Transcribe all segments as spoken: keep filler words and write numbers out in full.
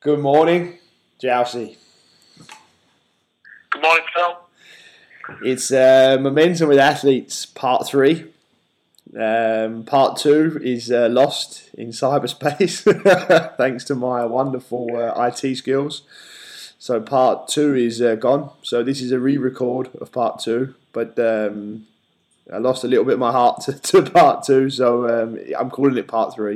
Good morning, Jousey. Good morning, Phil. It's uh, Momentum with Athletes, part three. Um, part two is uh, lost in cyberspace, thanks to my wonderful uh, I T skills. So part two is uh, gone. So this is a re-record of part two, but um, I lost a little bit of my heart to, to part two, so um, I'm calling it part three.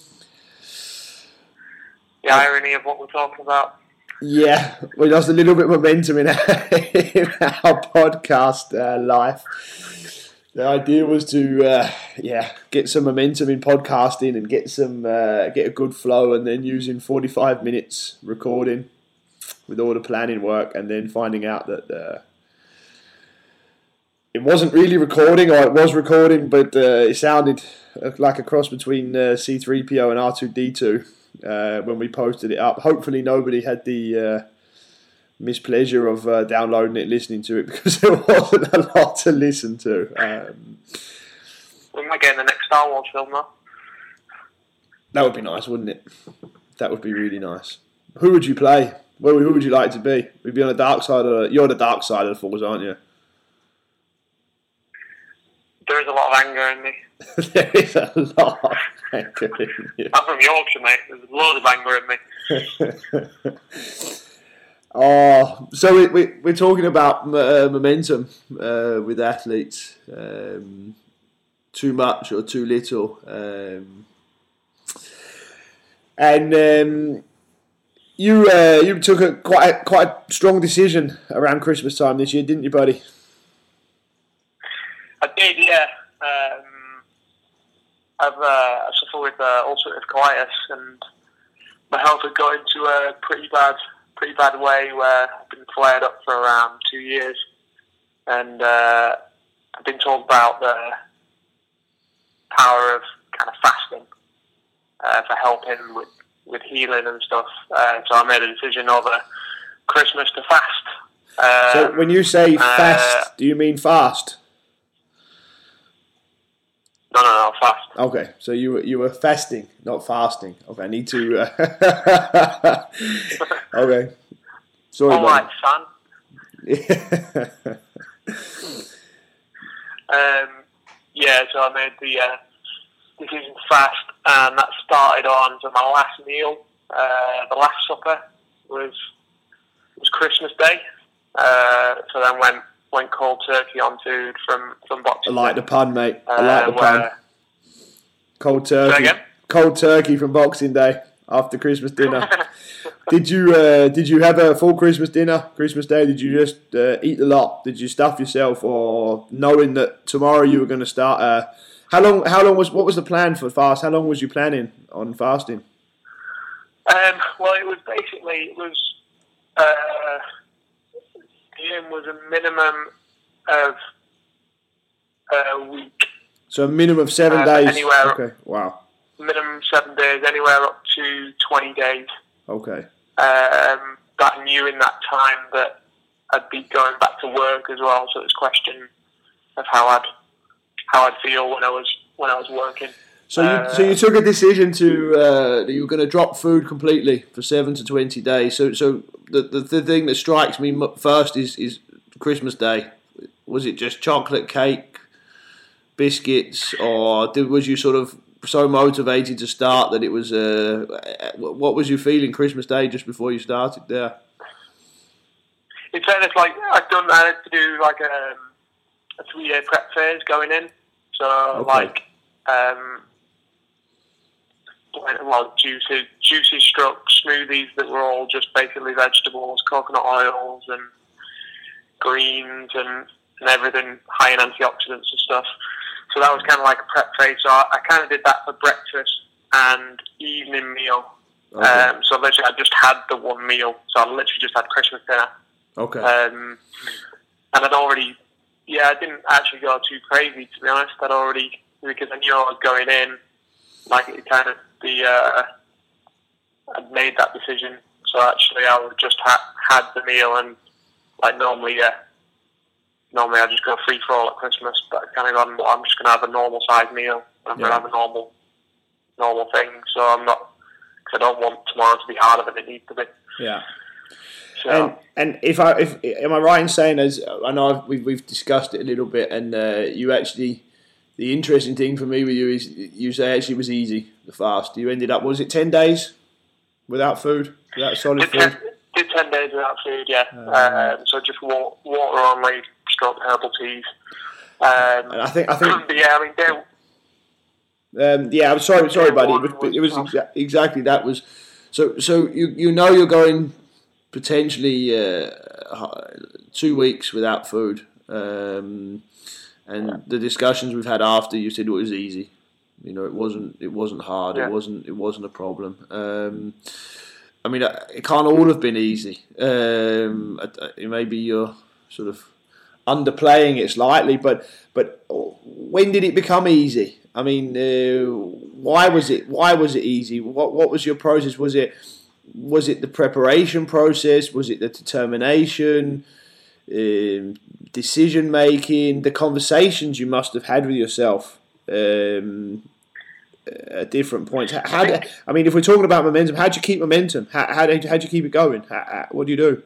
The irony of what we're talking about. Yeah, we lost a little bit of momentum in our, in our podcast uh, life. The idea was to, uh, yeah, get some momentum in podcasting and get some, uh, get a good flow, and then using forty-five minutes recording with all the planning work, and then finding out that uh, it wasn't really recording, or it was recording, but uh, it sounded like a cross between uh, C three P O and R two D two. Uh, when we posted it up. Hopefully nobody had the uh, mispleasure of uh, downloading it, listening to it, because there wasn't a lot to listen to. Um, we might get in the next Star Wars film, though. That would be nice, wouldn't it? That would be really nice. Who would you play? Well, who would you like to be? Would be on the dark side of the, you're on the dark side of the Force, aren't you? There is a lot of anger in me. There is a lot of anger in you. I'm from Yorkshire, mate. There's loads of anger in me. Oh, so we, we, we're talking about uh, momentum uh, with athletes. Um, too much or too little. Um, and um, you uh, you took a quite a, quite a strong decision around Christmas time this year, didn't you, buddy? I did, yeah. Um, I've uh, I suffer with uh, ulcerative colitis, and my health had got into a pretty bad, pretty bad way where I've been flared up for around two years, and uh, I've been told about the power of kind of fasting uh, for helping with, with healing and stuff. Uh, so I made a decision over Christmas to fast. Um, so when you say fast, uh, do you mean fast? No, no, no, fast. Okay, so you were you were fasting, not fasting. Okay, I need to. Uh, okay, sorry. All right, son. Yeah. um, yeah, so I made the uh, decision to fast, and that started on so my last meal. Uh, the last supper was was Christmas Day. Uh, so then went. Went cold turkey on food from, from Boxing I like Day. the pun, mate. I like the uh, pun. where, Cold turkey. Cold turkey from Boxing Day after Christmas dinner. Did you uh, did you have a full Christmas dinner, Christmas Day? Did you just uh, eat a lot? Did you stuff yourself, or knowing that tomorrow you were going to start? Uh, how long? How long was? What was the plan for fast? How long was you planning on fasting? Um, well, it was basically it was. Uh, Aim was a minimum of a week. So a minimum of seven uh, days. Anywhere okay. Wow. Minimum seven days, anywhere up to twenty days. Okay. Um, but I knew in that time that I'd be going back to work as well, so it was a question of how I'd how I'd feel when I was when I was working. So you uh, so you took a decision to uh, that you were going to drop food completely for seven to twenty days. So so the, the the thing that strikes me first is is Christmas Day. Was it just chocolate cake, biscuits, or did, was you sort of so motivated to start that it was? Uh, what was you feeling Christmas Day just before you started there? In fairness, like I've done, I had to do like a, a three day prep phase going in. So okay. like. Um, Well, juices, juices struck smoothies that were all just basically vegetables, coconut oils and greens and, and everything high in antioxidants and stuff. So that was kind of like a prep phase. So I, I kind of did that for breakfast and evening meal. Okay. Um, so literally I just had the one meal. So I literally just had Christmas dinner. Okay. Um, and I'd already, yeah, I didn't actually go too crazy, to be honest. I'd already, because I knew I was going in, like it kind of, the uh, I'd made that decision, so actually I would just ha- had the meal, and like normally, yeah, normally I just go free for all at Christmas, but I kind of gone, well, I'm just going to have a normal size meal. I'm yeah. going to have a normal, normal thing, so I'm not because I don't want tomorrow to be harder than it needs to be. Yeah. So, and and if I if am I right in saying, as I know I've, we've we've discussed it a little bit, and uh, you actually, the interesting thing for me with you is you say actually it was easy, the fast. You ended up, was it ten days without food, without solid did food? Ten, did ten days without food, yeah. Uh, um, so just water, water only, stroke herbal teas. Um, and I think I think but yeah, I mean they. Um, yeah, I'm sorry, sorry, buddy. It was, it was exa- exactly that. Was so. So you you know you're going potentially uh, two weeks without food, um, and the discussions we've had after, you said it was easy. You know, it wasn't. It wasn't hard. Yeah. It wasn't. It wasn't a problem. Um, I mean, it can't all have been easy. Um, maybe you're sort of underplaying it slightly, but but when did it become easy? I mean, uh, why was it? Why was it easy? What What was your process? Was it Was it the preparation process? Was it the determination, um, decision making, the conversations you must have had with yourself um, at different points? How, how do, I mean, if we're talking about momentum, how do you keep momentum? How how do you, how do you keep it going? How, how, what do you do?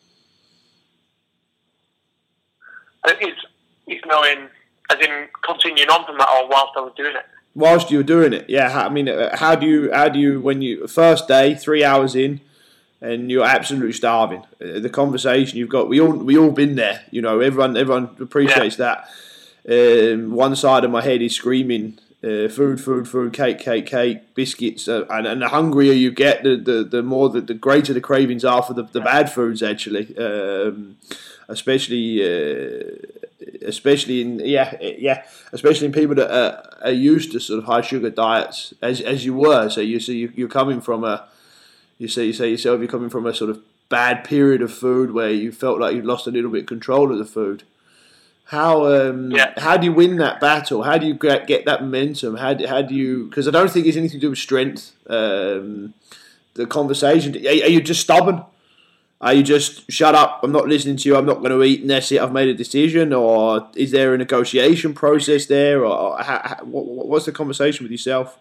I think it's it's knowing. As in continuing on from that, or whilst I was doing it. Whilst you were doing it, yeah. How, I mean, how do you, how do you, when you first day, three hours in, and you're absolutely starving. The conversation you've got, we all, we all been there. You know, everyone, everyone appreciates yeah. that. Um, one side of my head is screaming, uh, food, food, food, cake, cake, cake, biscuits, uh, and, and the hungrier you get, the the, the more the, the greater the cravings are for the, the bad foods. Actually, um, especially. Uh, Especially in yeah yeah, especially in people that are, are used to sort of high sugar diets, as as you were. So you see, you, you're coming from a, you say you say yourself, you're coming from a sort of bad period of food where you felt like you'd lost a little bit of control of the food. How um yeah. how do you win that battle? How do you get, get that momentum? How do, how do you? Because I don't think it's anything to do with strength. Um, the conversation. Are, are you just stubborn? Are you just, shut up, I'm not listening to you, I'm not going to eat, and that's it, I've made a decision? Or is there a negotiation process there? Or how, how, what, what's the conversation with yourself?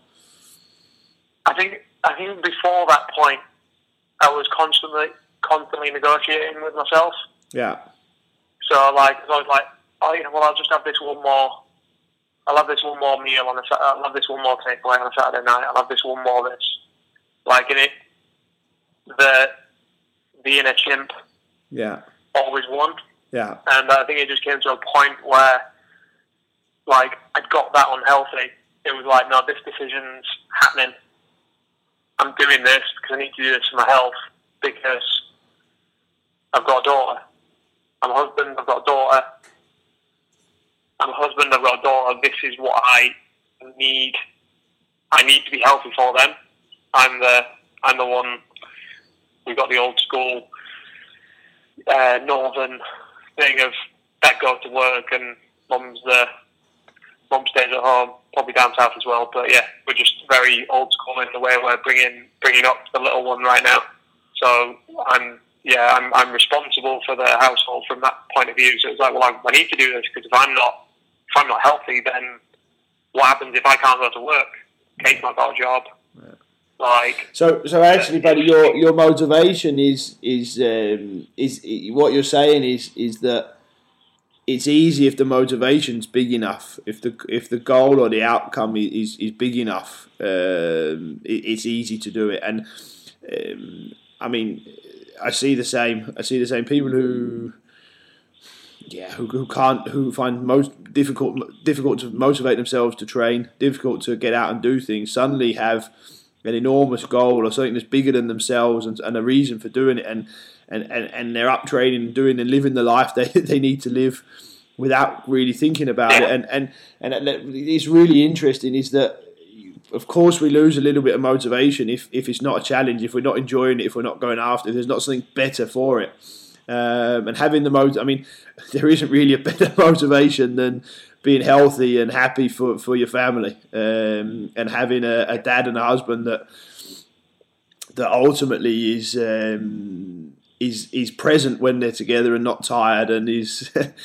I think I think before that point, I was constantly constantly negotiating with myself. Yeah. So, like, I was like, oh, you know, well, I'll just have this one more, I'll have this one more meal on a Saturday, I'll have this one more takeaway on a Saturday night, I'll have this one more this. Like, in it, the... being a chimp, yeah, always won. Yeah, and I think it just came to a point where, like, I'd got that unhealthy. It was like, no, this decision's happening. I'm doing this because I need to do this for my health because I've got a daughter. I'm a husband. I've got a daughter. I'm a husband. I've got a daughter. This is what I need. I need to be healthy for them. I'm the I'm the one. We've got the old school uh, northern thing of dad goes to work and mum's the mum stays at home, probably down south as well. But yeah, we're just very old school in the way we're bringing bringing up the little one right now. So I'm yeah I'm I'm responsible for the household from that point of view. So it's like, well, I, I need to do this because if I'm not if I'm not healthy, then what happens if I can't go to work? Kate's not got a job. Yeah. Like, so, so actually, buddy, your your motivation is is um, is what you're saying is is that it's easy if the motivation's big enough. If the if the goal or the outcome is is big enough, um, it, it's easy to do it. And um, I mean, I see the same. I see the same people who, yeah, who, who can't, who find most difficult difficult to motivate themselves to train, difficult to get out and do things. Suddenly have an enormous goal or something that's bigger than themselves and, and a reason for doing it, and, and, and, and they're up training and doing and living the life they they need to live without really thinking about it. And and and it's really interesting is that, of course, we lose a little bit of motivation if, if it's not a challenge, if we're not enjoying it, if we're not going after it, if there's not something better for it. Um, and having the mot I mean, there isn't really a better motivation than being healthy and happy for, for your family, um, and having a, a dad and a husband that that ultimately is um, is is present when they're together and not tired, and is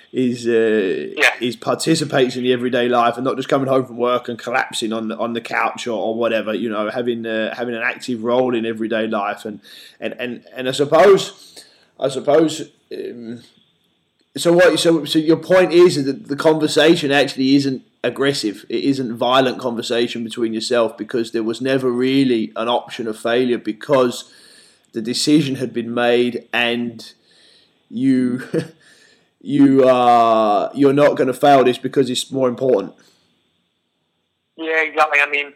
is uh, yeah. is participates in the everyday life and not just coming home from work and collapsing on the, on the couch or, or whatever. You know, having uh, having an active role in everyday life, and and, and, and I suppose I suppose. Um, so what? So so your point is that the conversation actually isn't aggressive. It isn't violent conversation between yourself, because there was never really an option of failure, because the decision had been made and you you are you're not going to fail this because it's more important. Yeah, exactly. I mean,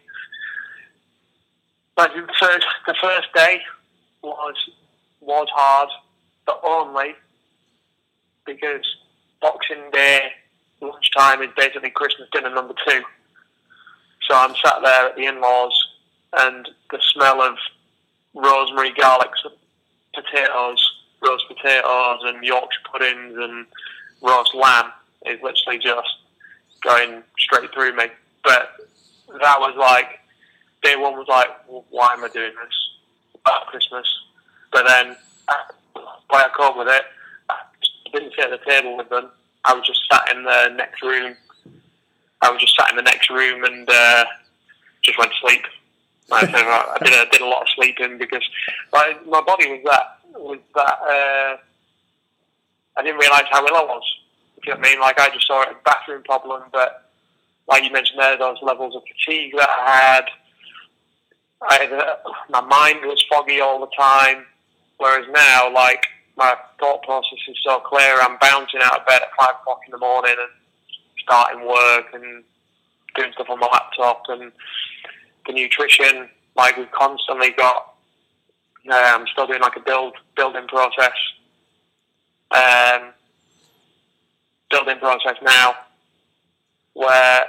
like the first the first day was was hard, but only because Boxing Day lunchtime is basically Christmas dinner number two. So I'm sat there at the in-laws, and the smell of rosemary, garlic, potatoes, roast potatoes, and Yorkshire puddings and roast lamb is literally just going straight through me. But that was like, day one was like, well, why am I doing this about Christmas? But then, why I coped with it, I didn't sit at the table with them. I was just sat in the next room. I was just sat in the next room and uh, just went to sleep. I did, a, did a lot of sleeping because like, my body was that was that. Uh, I didn't realise how ill I was. You know what I mean? Like I just saw it as a bathroom problem, but like you mentioned there, those levels of fatigue that I had. I had a, my mind was foggy all the time. Whereas now, like, my thought process is so clear. I'm bouncing out of bed at five o'clock in the morning and starting work and doing stuff on my laptop, and the nutrition, like we've constantly got, uh, I'm still doing like a build building process, um, building process now, where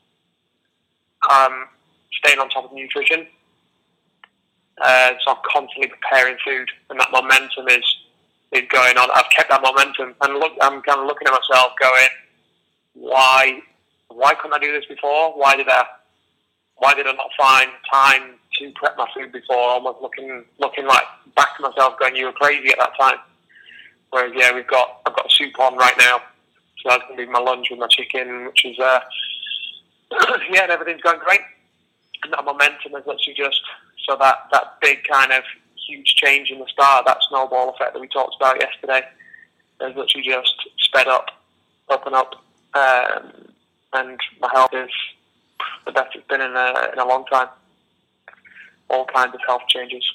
I'm staying on top of nutrition. Uh, so I'm constantly preparing food, and that momentum is is going on. I've kept that momentum, and look, I'm kind of looking at myself, going, "Why, why couldn't I do this before? Why did I, why did I not find time to prep my food before?" Almost looking, looking like back to myself, going, "You were crazy at that time." Whereas, yeah, we've got, I've got a soup on right now, so that's going to be my lunch with my chicken, which is, uh, yeah, and everything's going great. And that momentum is literally just. So that, that big kind of huge change in the start, that snowball effect that we talked about yesterday, has literally just sped up, up and up, um, and my health is the best it's been in a, in a long time. All kinds of health changes.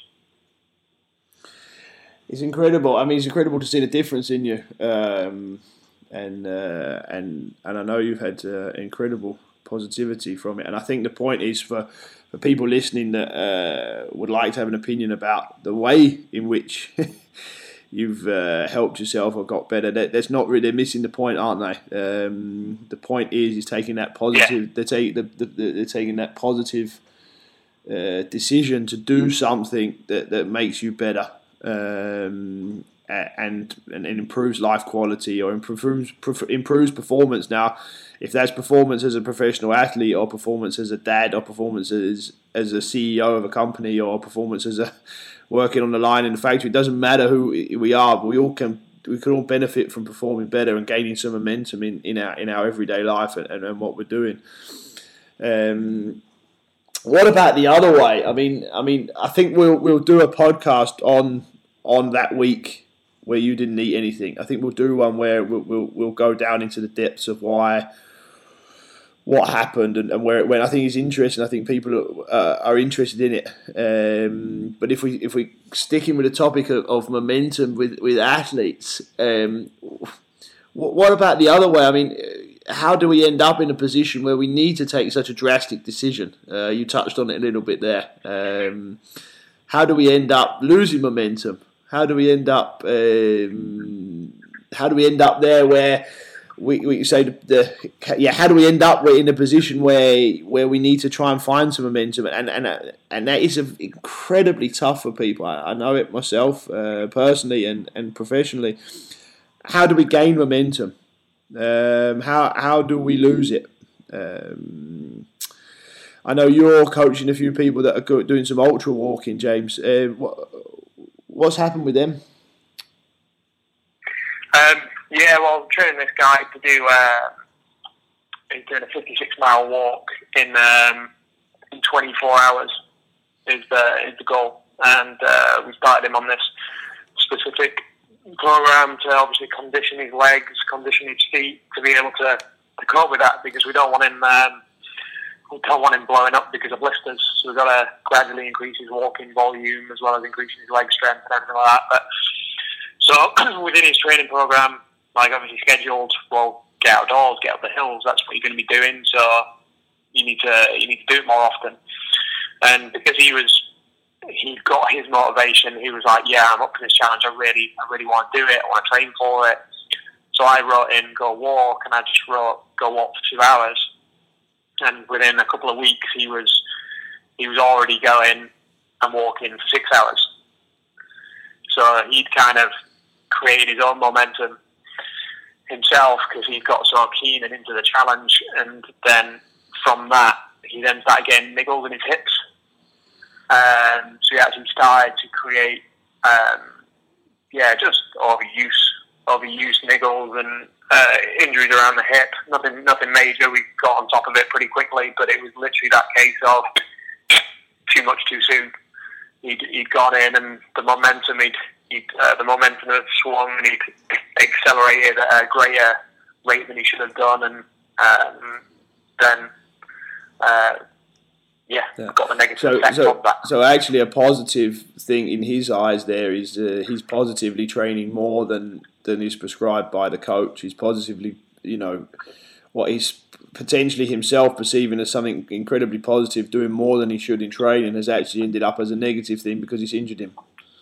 It's incredible. I mean, it's incredible to see the difference in you, um, and uh, and and I know you've had uh, incredible positivity from it. And I think the point is for. For people listening that uh, would like to have an opinion about the way in which you've uh, helped yourself or got better, that, that's not really, they're missing the point, aren't they? Um, the point is, is taking that positive, yeah. they're, take, the, the, they're taking that positive uh, decision to do something that, that makes you better, um, and, and and improves life quality or improves improves performance. Now, if that's performance as a professional athlete, or performance as a dad, or performance as as a C E O of a company, or performance as a working on the line in the factory, it doesn't matter who we are, but we all can we can all benefit from performing better and gaining some momentum in, in our in our everyday life and, and, and what we're doing. Um, what about the other way? I mean, I mean, I think we'll we'll do a podcast on on that week where you didn't eat anything. I think we'll do one where we'll we'll, we'll go down into the depths of why. What happened and, and where it went. I think it's interesting. I think people uh, are interested in it. Um, but if we if we sticking with the topic of, of momentum with with athletes, um, what, what about the other way? I mean, how do we end up in a position where we need to take such a drastic decision? Uh, you touched on it a little bit there. Um, how do we end up losing momentum? How do we end up? Um, how do we end up there where? We, we say the, the yeah. How do we end up in a position where where we need to try and find some momentum, and and and that is incredibly tough for people. I, I know it myself uh, personally and, and professionally. How do we gain momentum? Um, how how do we lose it? Um, I know you're coaching a few people that are doing some ultra walking, James. Uh, what, what's happened with them? Um. Yeah, well, I'm training this guy to do. Uh, he's doing a fifty-six mile walk in um, in twenty-four hours. Is the is the goal, and uh, we started him on this specific program to obviously condition his legs, condition his feet to be able to, to cope with that, because we don't want him um, we don't want him blowing up because of blisters. So we've got to gradually increase his walking volume as well as increasing his leg strength and everything like that. But so within his training program, like obviously scheduled, well, get outdoors, get up the hills. That's what you're going to be doing. So you need to you need to do it more often. And because he was, he got his motivation. He was like, "Yeah, I'm up for this challenge. I really, I really want to do it. I want to train for it." So I wrote in "go walk," and I just wrote "go walk for two hours." And within a couple of weeks, he was, he was already going and walking for six hours. So he'd kind of created his own momentum himself because he got so keen and into the challenge. And then from that, he then started getting niggles in his hips. Um, so he actually started to create, um, yeah, just overuse, overuse niggles and uh, injuries around the hip. Nothing, nothing major. We got on top of it pretty quickly, but it was literally that case of too much too soon. He'd, he'd gone in, and the momentum, he'd, he'd uh, the momentum had swung, and he'd accelerated at a greater rate than he should have done, and um, then. Uh, Yeah, yeah, got the negative so, effect so, of that. So actually a positive thing in his eyes there is uh, he's positively training more than, than is prescribed by the coach. He's positively, you know, what he's potentially himself perceiving as something incredibly positive, doing more than he should in training, has actually ended up as a negative thing because it's injured him.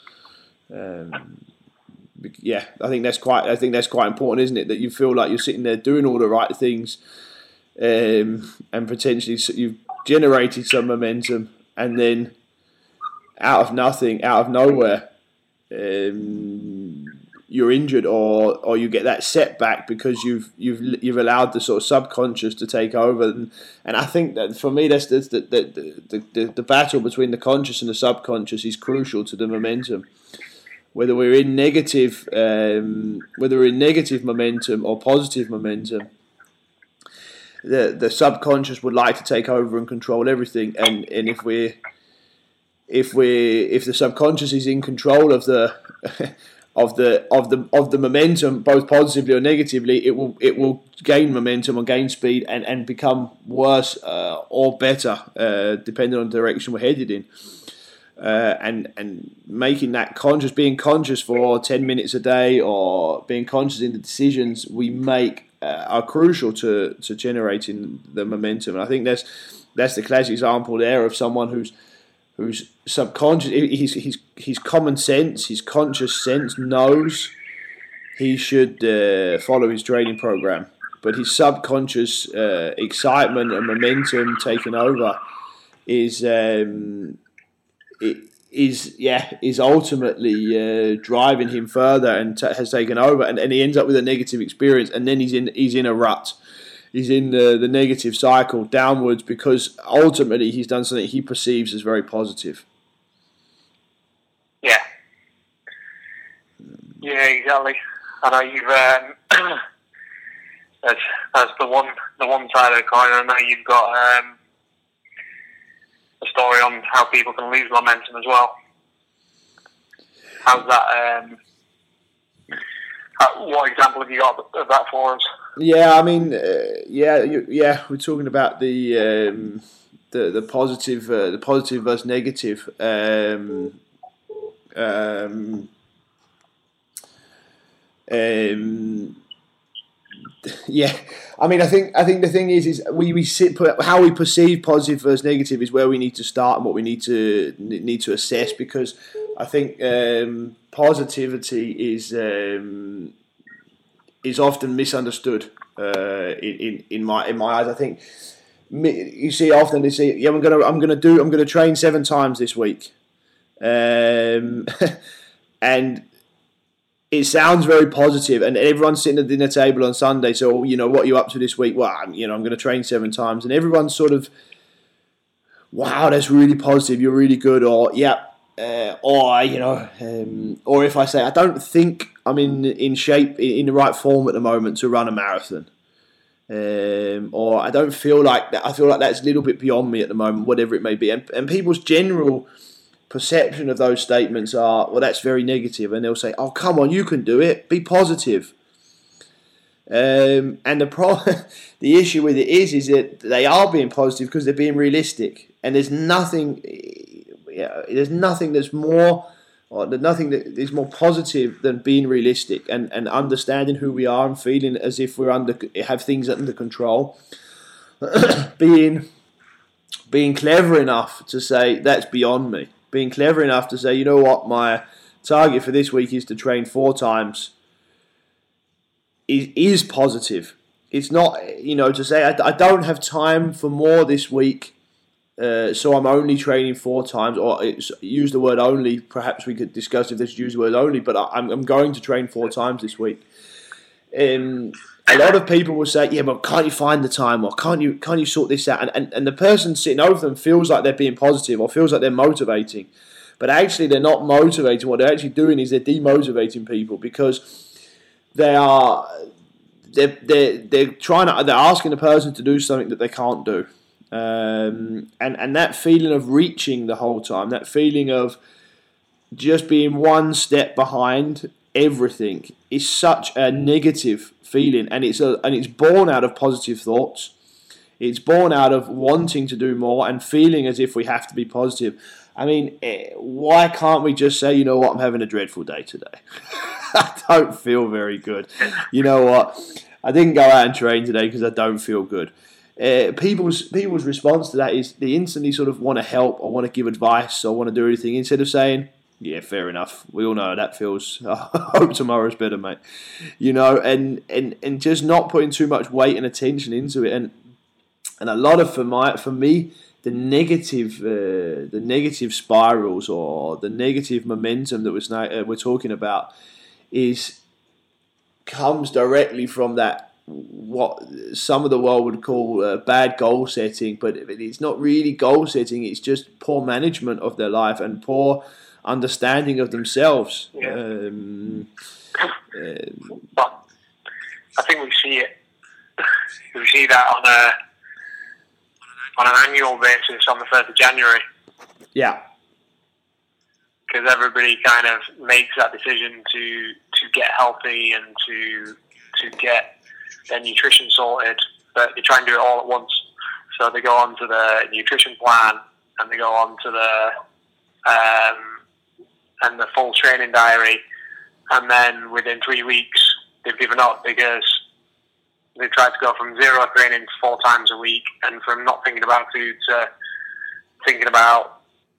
Um, yeah, I think that's quite. I think that's quite important, isn't it? That you feel like you're sitting there doing all the right things, um, and potentially you've generated some momentum, and then out of nothing, out of nowhere, um, you're injured, or or you get that setback because you've you've you've allowed the sort of subconscious to take over. And, and I think that for me, that's, that's the, the, the, the the battle between the conscious and the subconscious is crucial to the momentum. Whether we're in negative, um, whether we're in negative momentum or positive momentum, the the subconscious would like to take over and control everything. And, and if we if we if the subconscious is in control of the of the of the of the momentum, both positively or negatively, it will it will gain momentum or gain speed and, and become worse uh, or better, uh, depending on the direction we're headed in. Uh, and and making that conscious, being conscious for ten minutes a day, or being conscious in the decisions we make, uh, are crucial to, to generating the momentum. And I think that's that's the classic example there of someone who's who's subconscious. His his his common sense, his conscious sense knows he should uh, follow his training program, but his subconscious uh, excitement and momentum taking over is. Um, It is yeah is ultimately uh, driving him further and t- has taken over, and, and he ends up with a negative experience, and then he's in he's in a rut, he's in the, the negative cycle downwards, because ultimately he's done something he perceives as very positive. Yeah, yeah, exactly. I know you've um, that's that's the one the one side of the coin. I know you've got. Um, A story on how people can lose momentum as well. How's that? Um, how, what example have you got of that for us? Yeah, I mean, uh, yeah, you, yeah, we're talking about the um, the the positive, uh, the positive versus negative. Um, um, um, Yeah, I mean, I think I think the thing is, is we, we sit how we perceive positive versus negative is where we need to start and what we need to need to assess, because I think um, positivity is um, is often misunderstood uh, in in my in my eyes. I think you see often they say, yeah, I'm gonna I'm gonna do I'm gonna train seven times this week, um, and it sounds very positive, and everyone's sitting at the dinner table on Sunday. So, you know, what are you up to this week? Well, I'm, you know, I'm going to train seven times, and everyone's sort of, wow, that's really positive. You're really good, or yeah, uh, or you know, um, or if I say I don't think I'm in in shape, in the right form at the moment to run a marathon, um, or I don't feel like that. I feel like that's a little bit beyond me at the moment, whatever it may be. And and people's general perception of those statements are, well, that's very negative, and they'll say, oh, come on, you can do it. Be positive. Um, and the pro- the issue with it is, is that they are being positive because they're being realistic, and there's nothing, yeah, there's nothing that's more, or there's nothing that is more positive than being realistic and, and understanding who we are and feeling as if we're under have things under control. being being clever enough to say that's beyond me. Being clever enough to say, you know what, my target for this week is to train four times. Is, is positive. It's not, you know, to say I, I don't have time for more this week, uh, so I'm only training four times, or it's, use the word only. Perhaps we could discuss if this use the word only, but I, I'm, I'm going to train four times this week. Um, a lot of people will say, yeah, but can't you find the time, or can't you can't you sort this out? And, and, and the person sitting over them feels like they're being positive or feels like they're motivating, but actually they're not motivating. What they're actually doing is they're demotivating people, because they are they're, they're, they're trying to they're asking the person to do something that they can't do, um, and and that feeling of reaching the whole time, that feeling of just being one step behind everything, is such a negative feeling, and it's a and it's born out of positive thoughts. It's born out of wanting to do more and feeling as if we have to be positive. I mean, why can't we just say, you know what, I'm having a dreadful day today. I don't feel very good. You know what, I didn't go out and train today because I don't feel good. Uh, people's people's response to that is they instantly sort of want to help or want to give advice or want to do anything, instead of saying, yeah, fair enough. We all know how that feels. I hope tomorrow's better, mate. You know, and, and, and just not putting too much weight and attention into it. And and a lot of, for my for me, the negative uh, the negative spirals or the negative momentum that was uh, we're talking about is comes directly from that, what some of the world would call uh, bad goal setting, but it's not really goal setting. It's just poor management of their life and poor understanding of themselves. Yeah. Um, uh, but I think we see it. We see that on a on an annual basis on the first of January. Yeah. Because everybody kind of makes that decision to to get healthy and to to get their nutrition sorted, but they try and do it all at once. So they go on to the nutrition plan, and they go on to the um, and the full training diary, and then within three weeks they've given up because they've tried to go from zero training to four times a week, and from not thinking about food to thinking about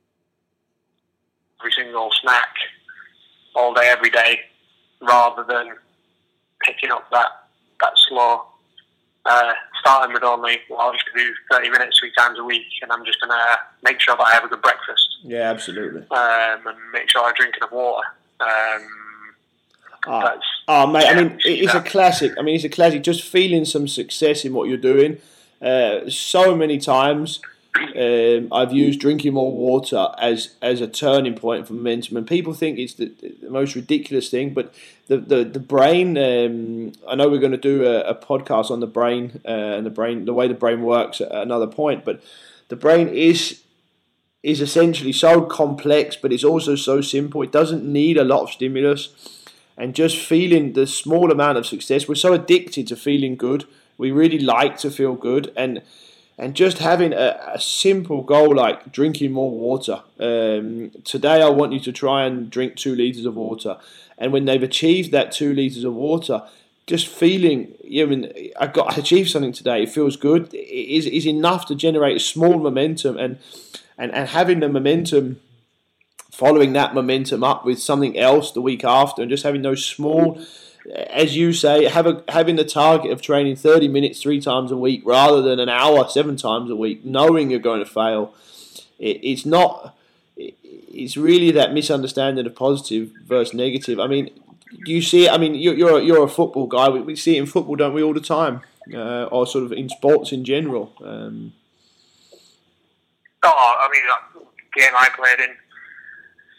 every single snack all day, every day, rather than picking up that that slow, uh, starting with only, well, I'm just going to do thirty minutes three times a week, and I'm just going to make sure that I have a good breakfast. Yeah, absolutely. Um, and make sure I drink enough water. Um, oh, oh, mate, yeah, I mean, it's that. a classic. I mean, it's a classic. Just feeling some success in what you're doing. Uh, so many times, Um, I've used drinking more water as, as a turning point for momentum, and people think it's the, the most ridiculous thing. But the the the brain. Um, I know we're going to do a, a podcast on the brain uh, and the brain, the way the brain works at another point. But the brain is is essentially so complex, but it's also so simple. It doesn't need a lot of stimulus, and just feeling the small amount of success. We're so addicted to feeling good. We really like to feel good, and. And just having a, a simple goal like drinking more water. Um, today I want you to try and drink two litres of water. And when they've achieved that two litres of water, just feeling, you know, I mean, I got I achieved something today, it feels good, it is, is enough to generate a small momentum. And, and, and having the momentum, following that momentum up with something else the week after, and just having those small... As you say, have a, having the target of training thirty minutes three times a week rather than an hour seven times a week, knowing you're going to fail, it, it's not. It, it's really that misunderstanding of positive versus negative. I mean, you see it. I mean, you're you're a, you're a football guy. We, we see it in football, don't we, all the time, uh, or sort of in sports in general. Um, oh, I mean, the game I played in,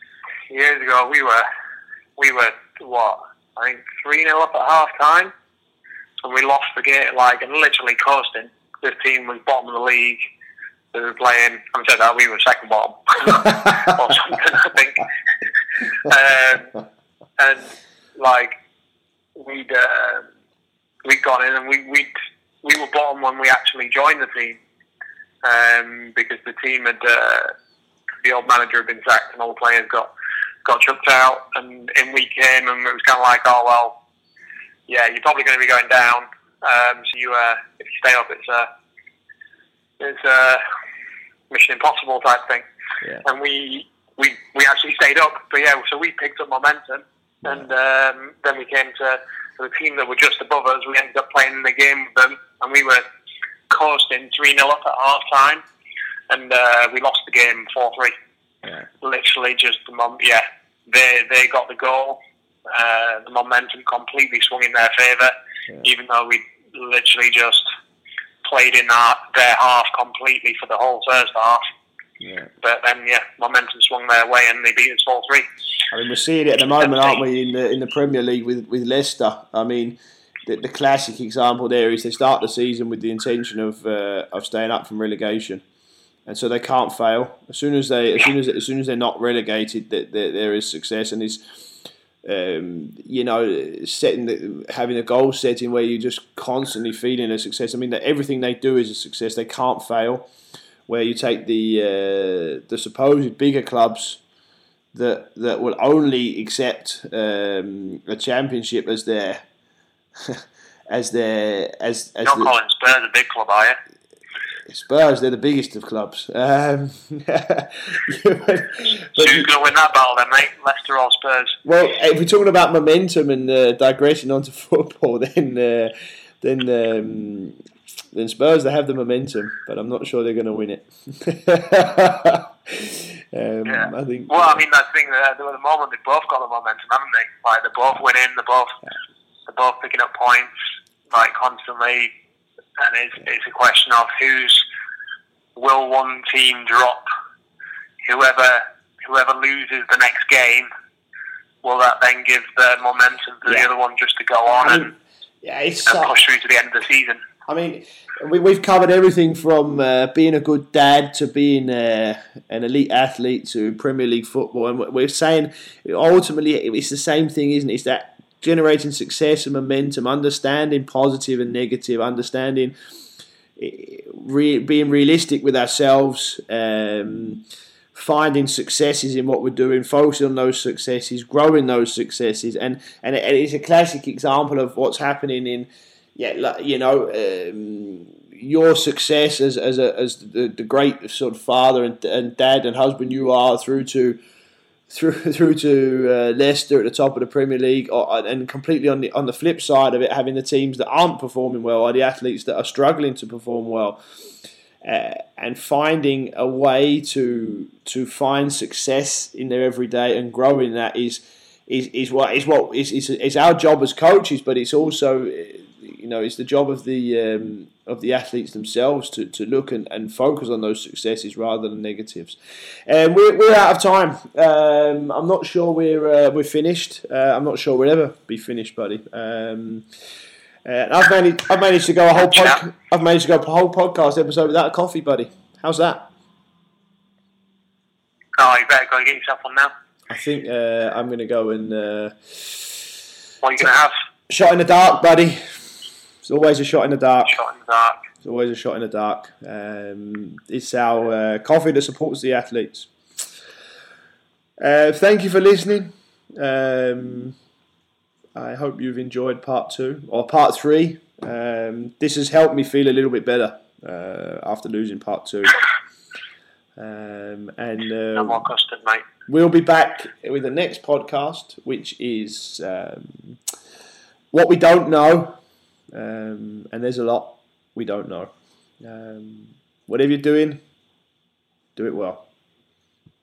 years ago, we were we were what I think three nil up at half time, and we lost the game like and literally coasting. This team was bottom of the league. They were playing. I'm saying that we were second bottom or something, I think. Um, and like we'd uh, we'd gone in and we we we were bottom when we actually joined the team, um, because the team had uh, the old manager had been sacked and all the players got got chucked out, and in we came and it was kind of like, oh well, yeah, you're probably going to be going down. Um, so you uh, if you stay up, it's a it's a Mission Impossible type thing. Yeah. And we we we actually stayed up, but yeah, so we picked up momentum, yeah. and um, then we came to, to the team that were just above us. We ended up playing the game with them, and we were coasting three nil up at half time, and uh, we lost the game four three. Yeah. Literally just the mom. Yeah, they they got the goal. Uh, the momentum completely swung in their favour, yeah. even though we literally just played in our, their half completely for the whole first half. Yeah. But then, yeah, momentum swung their way and they beat us four three. I mean, we're seeing it at the moment, aren't we, in the in the Premier League with, with Leicester? I mean, the, the classic example there is they start the season with the intention of uh, of staying up from relegation, and so they can't fail. As soon as they, as soon as as soon as they're not relegated, that there, there is success, and is um, you know setting the, having a goal setting where you're just constantly feeling a success. I mean, that everything they do is a success. They can't fail. Where you take the uh, the supposed bigger clubs that that will only accept um, a championship as their as their as as You're the, calling Spurs a big club, are you? Spurs, they're the biggest of clubs. Um, but, so who's going to win that battle then, mate? Leicester or Spurs? Well, if we're talking about momentum and uh, digressing onto football, then uh, then. Um, Then Spurs, they have the momentum, but I'm not sure they're going to win it. um, yeah. I think. Well, I mean, that thing that at the moment they've both got the momentum, haven't they? Like they're both winning, they're both they're both picking up points like constantly, and it's it's a question of who's will one team drop whoever whoever loses the next game. Will that then give the momentum to yeah. the other one just to go on I mean, and, yeah, it's, and uh, push through to the end of the season? I mean, we, we've covered everything from uh, being a good dad to being uh, an elite athlete to Premier League football. And we're saying, ultimately, it's the same thing, isn't it? It's that generating success and momentum, understanding positive and negative, understanding re- being realistic with ourselves, um, finding successes in what we're doing, focusing on those successes, growing those successes. And, and it's a classic example of what's happening in... Yeah, you know, um, your success as as a, as the, the great sort of father and, and dad and husband you are, through to through through to uh, Leicester at the top of the Premier League, or, and completely on the on the flip side of it, having the teams that aren't performing well, are the athletes that are struggling to perform well, uh, and finding a way to to find success in their everyday and growing that is is is what is what is is, is our job as coaches, but it's also. You know, it's the job of the um, of the athletes themselves to, to look and, and focus on those successes rather than negatives. And um, we're we're out of time. Um, I'm not sure we're uh, we're finished. Uh, I'm not sure we'll ever be finished, buddy. Um, uh, I've managed I've managed to go a whole pod, I've managed to go a whole podcast episode without a coffee, buddy. How's that? Oh, you better go and get yourself one now. I think uh, I'm going to go and. Uh, what are you going to have? Shot in the dark, buddy. It's always a shot in the dark. Shot in the dark. It's always a shot in the dark. Um, it's our uh, coffee that supports the athletes. Uh, thank you for listening. Um, I hope you've enjoyed part two or part three. Um, this has helped me feel a little bit better uh, after losing part two. Um, and uh, no more custard, mate. We'll be back with the next podcast, which is um, what we don't know. Um, and there's a lot we don't know. Um, whatever you're doing, do it well.